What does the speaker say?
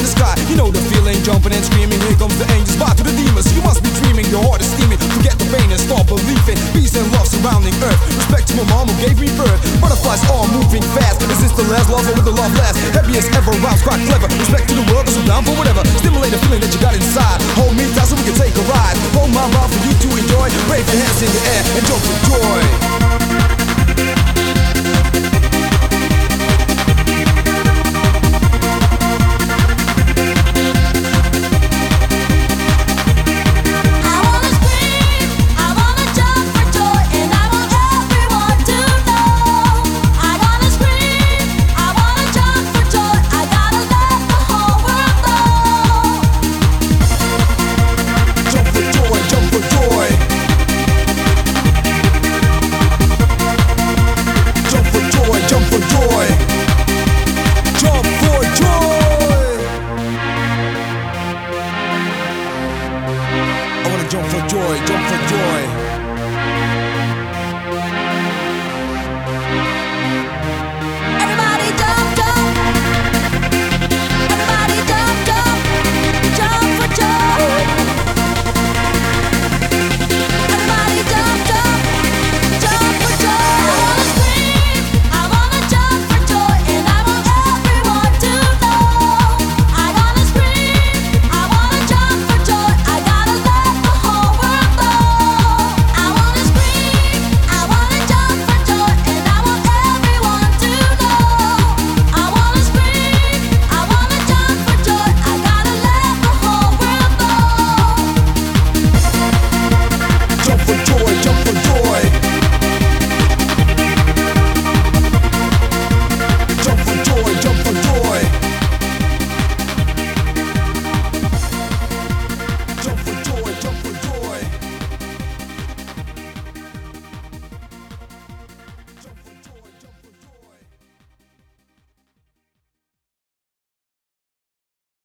the sky. You know the feeling, jumping and screaming. Here comes the angels, bow to the demons. You must be dreaming, your heart is steaming. Forget the pain and start believing. Peace and love surrounding earth. Respect to my mom who gave me birth. Butterflies all moving fast. Is this the last love or will the love last? Happy as ever, rhymes quite clever. Respect to the world.